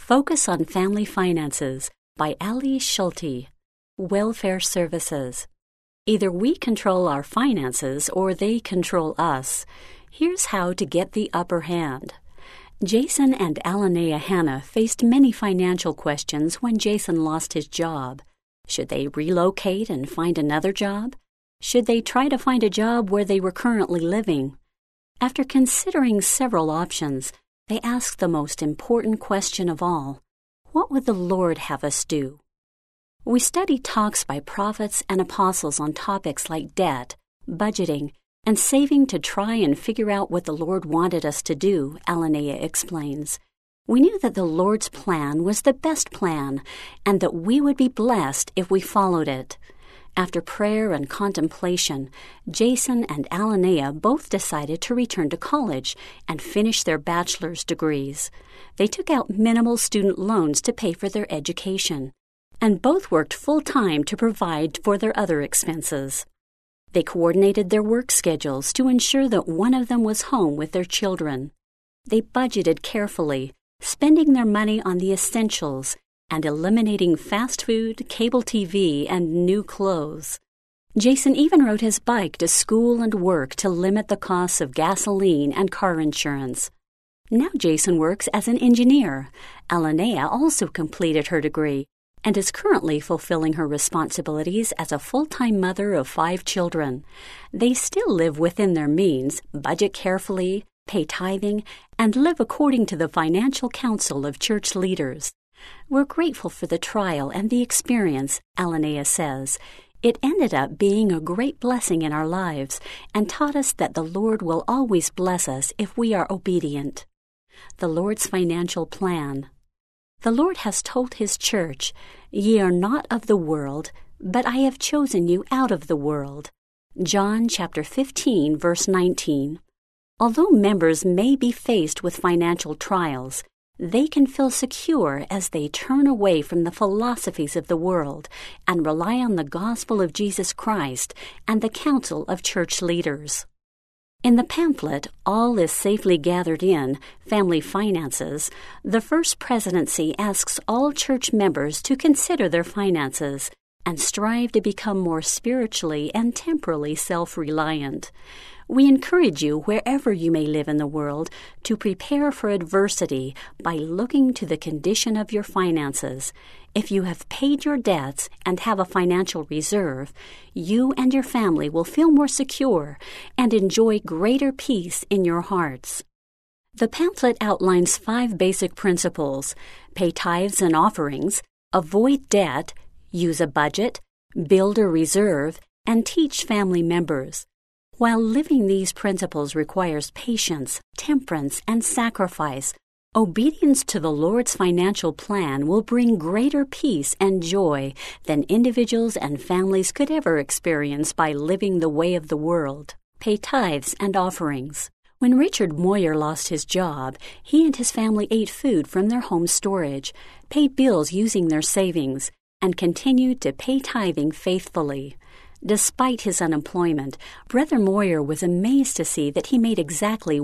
Focus on Family Finances by Ali Schulte, Welfare Services. Either we control our finances or they control us. Here's how to get the upper hand. Jason and Alanea Hanna faced many financial questions when Jason lost his job. Should they relocate and find another job? Should they try to find a job where they were currently living? After considering several options, they asked the most important question of all: what would the Lord have us do? We study talks by prophets and apostles on topics like debt, budgeting, and saving to try and figure out what the Lord wanted us to do, Alanea explains. We knew that the Lord's plan was the best plan and that we would be blessed if we followed it. After prayer and contemplation, Jason and Alanea both decided to return to college and finish their bachelor's degrees. They took out minimal student loans to pay for their education, and both worked full-time to provide for their other expenses. They coordinated their work schedules to ensure that one of them was home with their children. They budgeted carefully, spending their money on the essentials and eliminating fast food, cable TV, and new clothes. Jason even rode his bike to school and work to limit the costs of gasoline and car insurance. Now Jason works as an engineer. Alanea also completed her degree and is currently fulfilling her responsibilities as a full-time mother of 5 children. They still live within their means, budget carefully, pay tithing, and live according to the financial counsel of church leaders. We're grateful for the trial and the experience, Alanea says. It ended up being a great blessing in our lives and taught us that the Lord will always bless us if we are obedient. The Lord's financial plan. The Lord has told His church, "Ye are not of the world, but I have chosen you out of the world." John chapter 15, verse 19. Although members may be faced with financial trials, they can feel secure as they turn away from the philosophies of the world and rely on the gospel of Jesus Christ and the counsel of church leaders. In the pamphlet, All is Safely Gathered In, Family Finances, the First Presidency asks all church members to consider their finances and strive to become more spiritually and temporally self-reliant. We encourage you, wherever you may live in the world, to prepare for adversity by looking to the condition of your finances. If you have paid your debts and have a financial reserve, you and your family will feel more secure and enjoy greater peace in your hearts. The pamphlet outlines 5 basic principles: pay tithes and offerings, avoid debt, use a budget, build a reserve, and teach family members. While living these principles requires patience, temperance, and sacrifice, obedience to the Lord's financial plan will bring greater peace and joy than individuals and families could ever experience by living the way of the world. Pay tithes and offerings. When Richard Moyer lost his job, he and his family ate food from their home storage, paid bills using their savings, and continued to pay tithing faithfully. Despite his unemployment, Brother Moyer was amazed to see that he made exactly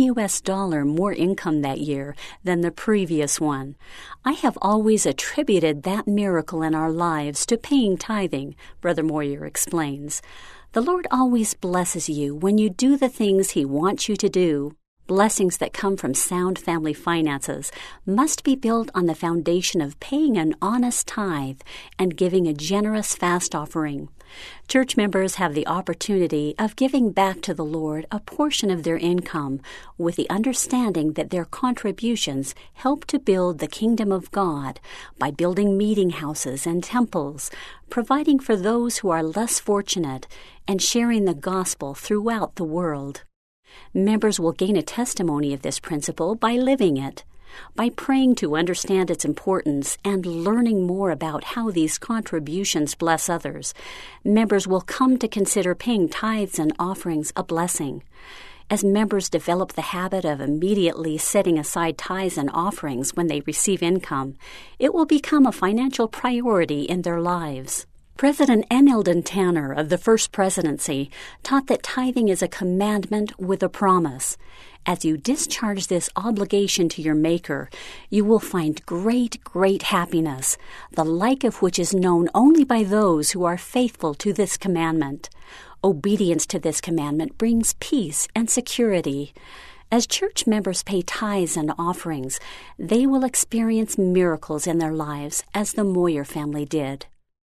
$1 more income that year than the previous one. I have always attributed that miracle in our lives to paying tithing, Brother Moyer explains. The Lord always blesses you when you do the things He wants you to do. Blessings that come from sound family finances must be built on the foundation of paying an honest tithe and giving a generous fast offering. Church members have the opportunity of giving back to the Lord a portion of their income with the understanding that their contributions help to build the kingdom of God by building meeting houses and temples, providing for those who are less fortunate, and sharing the gospel throughout the world. Members will gain a testimony of this principle by living it, by praying to understand its importance and learning more about how these contributions bless others. Members will come to consider paying tithes and offerings a blessing. As members develop the habit of immediately setting aside tithes and offerings when they receive income, it will become a financial priority in their lives. President N. Eldon Tanner of the First Presidency taught that tithing is a commandment with a promise. As you discharge this obligation to your Maker, you will find great, great happiness, the like of which is known only by those who are faithful to this commandment. Obedience to this commandment brings peace and security. As church members pay tithes and offerings, they will experience miracles in their lives as the Moyer family did.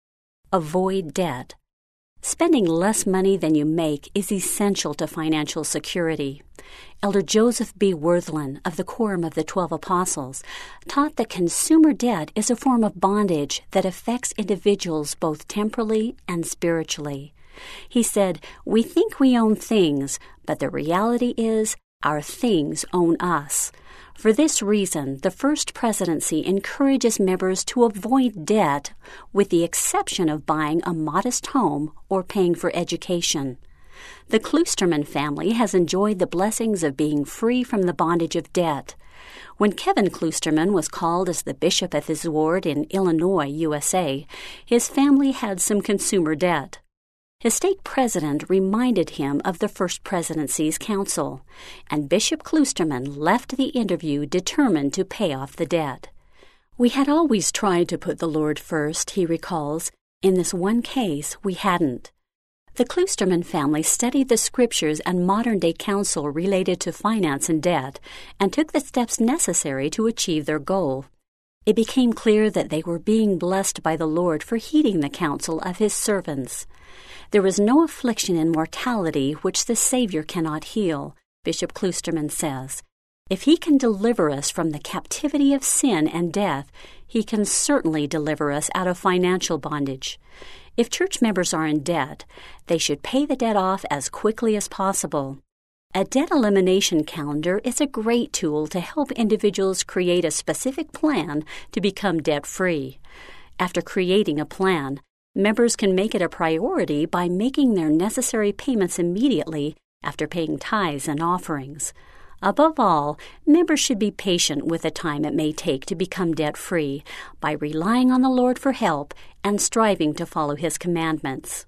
Avoid debt. Spending less money than you make is essential to financial security. Elder Joseph B. Worthlin of the Quorum of the 12 Apostles taught that consumer debt is a form of bondage that affects individuals both temporally and spiritually. He said, "We think we own things, but the reality is our things own us." For this reason, the First Presidency encourages members to avoid debt, with the exception of buying a modest home or paying for education. The Kloosterman family has enjoyed the blessings of being free from the bondage of debt. When Kevin Kloosterman was called as the bishop of his ward in Illinois, USA, his family had some consumer debt. His stake president reminded him of the First Presidency's counsel, and Bishop Kloosterman left the interview determined to pay off the debt. "We had always tried to put the Lord first," he recalls. "In this one case, we hadn't." The Kloosterman family studied the scriptures and modern-day counsel related to finance and debt, and took the steps necessary to achieve their goal. It became clear that they were being blessed by the Lord for heeding the counsel of His servants. "There is no affliction in mortality which the Savior cannot heal," Bishop Kloosterman says. "If He can deliver us from the captivity of sin and death, He can certainly deliver us out of financial bondage. If church members are in debt, they should pay the debt off as quickly as possible. A debt elimination calendar is a great tool to help individuals create a specific plan to become debt-free. After creating a plan, members can make it a priority by making their necessary payments immediately after paying tithes and offerings. Above all, members should be patient with the time it may take to become debt-free by relying on the Lord for help and striving to follow His commandments.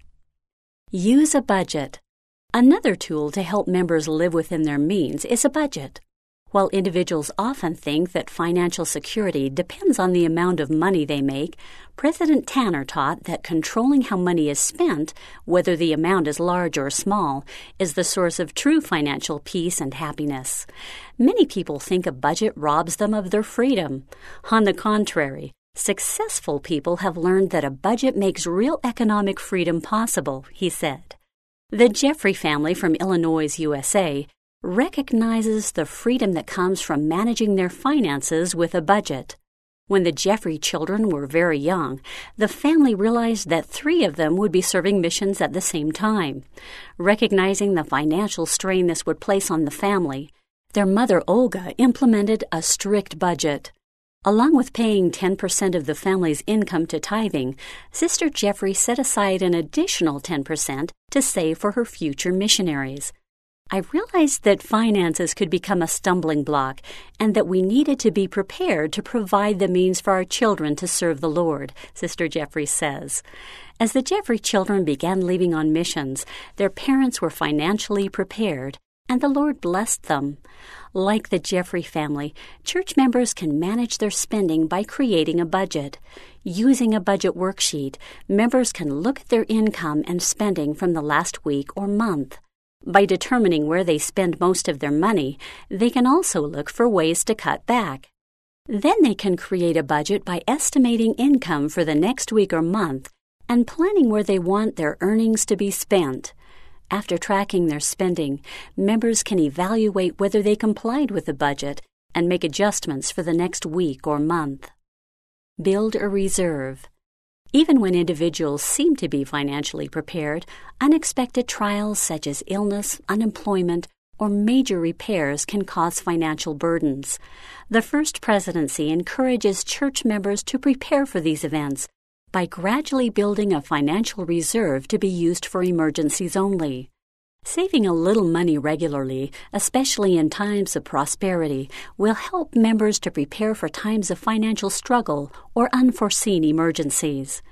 Use a budget. Another tool to help members live within their means is a budget. While individuals often think that financial security depends on the amount of money they make, President Tanner taught that controlling how money is spent, whether the amount is large or small, is the source of true financial peace and happiness. Many people think a budget robs them of their freedom. On the contrary, successful people have learned that a budget makes real economic freedom possible, he said. The Jeffrey family from Illinois, USA, recognizes the freedom that comes from managing their finances with a budget. When the Jeffrey children were very young, the family realized that 3 of them would be serving missions at the same time. Recognizing the financial strain this would place on the family, their mother Olga implemented a strict budget. Along with paying 10% of the family's income to tithing, Sister Jeffrey set aside an additional 10% to save for her future missionaries. "I realized that finances could become a stumbling block and that we needed to be prepared to provide the means for our children to serve the Lord," Sister Jeffrey says. As the Jeffrey children began leaving on missions, their parents were financially prepared, and the Lord blessed them. Like the Jeffrey family, church members can manage their spending by creating a budget. Using a budget worksheet, members can look at their income and spending from the last week or month. By determining where they spend most of their money, they can also look for ways to cut back. Then they can create a budget by estimating income for the next week or month and planning where they want their earnings to be spent. After tracking their spending, members can evaluate whether they complied with the budget and make adjustments for the next week or month. Build a reserve. Even when individuals seem to be financially prepared, unexpected trials such as illness, unemployment, or major repairs can cause financial burdens. The First Presidency encourages church members to prepare for these events by gradually building a financial reserve to be used for emergencies only. Saving a little money regularly, especially in times of prosperity, will help members to prepare for times of financial struggle or unforeseen emergencies.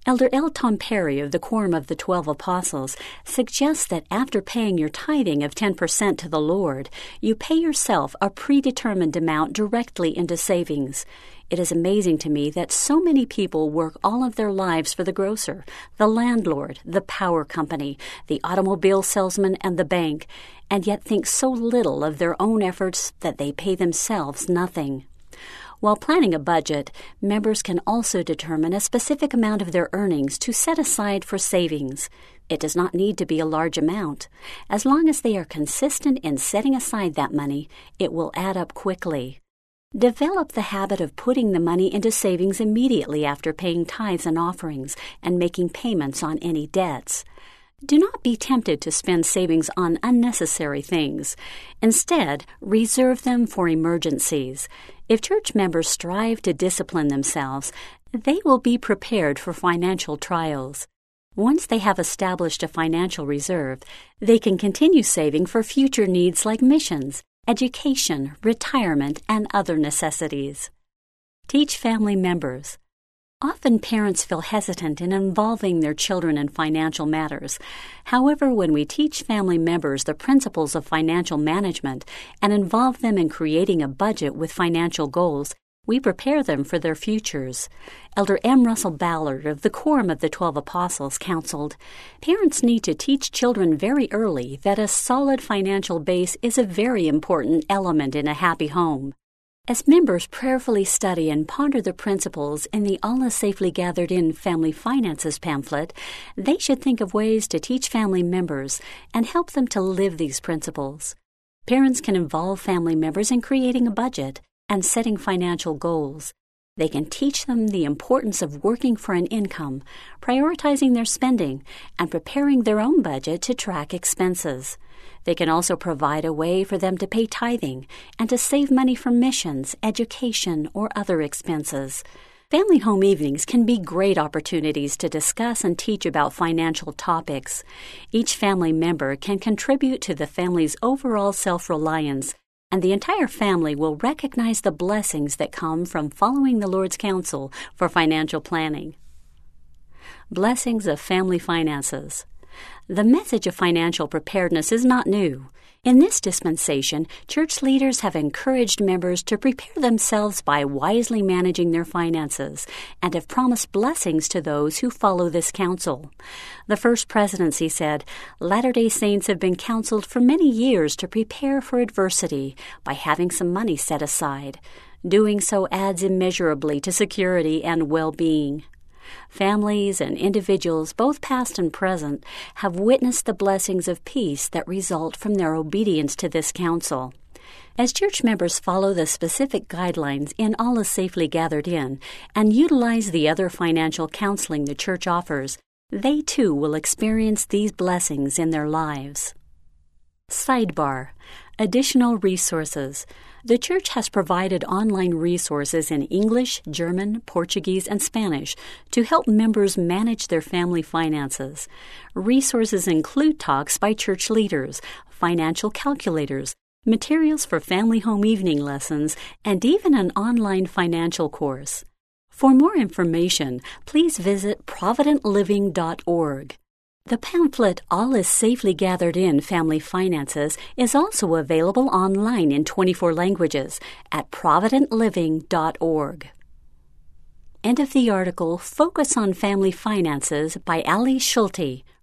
Elder L. Tom Perry of the Quorum of the 12 Apostles suggests that after paying your tithing of 10% to the Lord, you pay yourself a predetermined amount directly into savings. It is amazing to me that so many people work all of their lives for the grocer, the landlord, the power company, the automobile salesman, and the bank, and yet think so little of their own efforts that they pay themselves nothing. While planning a budget, members can also determine a specific amount of their earnings to set aside for savings. It does not need to be a large amount. As long as they are consistent in setting aside that money, it will add up quickly. Develop the habit of putting the money into savings immediately after paying tithes and offerings and making payments on any debts. Do not be tempted to spend savings on unnecessary things. Instead, reserve them for emergencies. If church members strive to discipline themselves, they will be prepared for financial trials. Once they have established a financial reserve, they can continue saving for future needs like missions, education, retirement, and other necessities. Teach family members. Often parents feel hesitant in involving their children in financial matters. However, when we teach family members the principles of financial management and involve them in creating a budget with financial goals, we prepare them for their futures. Elder M. Russell Ballard of the Quorum of the 12 Apostles counseled, "Parents need to teach children very early that a solid financial base is a very important element in a happy home." As members prayerfully study and ponder the principles in the All Is Safely Gathered In Family Finances pamphlet, they should think of ways to teach family members and help them to live these principles. Parents can involve family members in creating a budget and setting financial goals. They can teach them the importance of working for an income, prioritizing their spending, and preparing their own budget to track expenses. They can also provide a way for them to pay tithing and to save money for missions, education, or other expenses. Family home evenings can be great opportunities to discuss and teach about financial topics. Each family member can contribute to the family's overall self-reliance, and the entire family will recognize the blessings that come from following the Lord's counsel for financial planning. Blessings of family finances. The message of financial preparedness is not new. In this dispensation, church leaders have encouraged members to prepare themselves by wisely managing their finances and have promised blessings to those who follow this counsel. The First Presidency said, "Latter-day Saints have been counseled for many years to prepare for adversity by having some money set aside. Doing so adds immeasurably to security and well-being." Families and individuals, both past and present, have witnessed the blessings of peace that result from their obedience to this counsel. As church members follow the specific guidelines in All Is Safely Gathered In and utilize the other financial counseling the church offers, they too will experience these blessings in their lives. Sidebar: Additional resources. The church has provided online resources in English, German, Portuguese, and Spanish to help members manage their family finances. Resources include talks by church leaders, financial calculators, materials for family home evening lessons, and even an online financial course. For more information, please visit providentliving.org. The pamphlet All Is Safely Gathered In Family Finances is also available online in 24 languages at providentliving.org. End of the article Focus on Family Finances by Ali Schulte,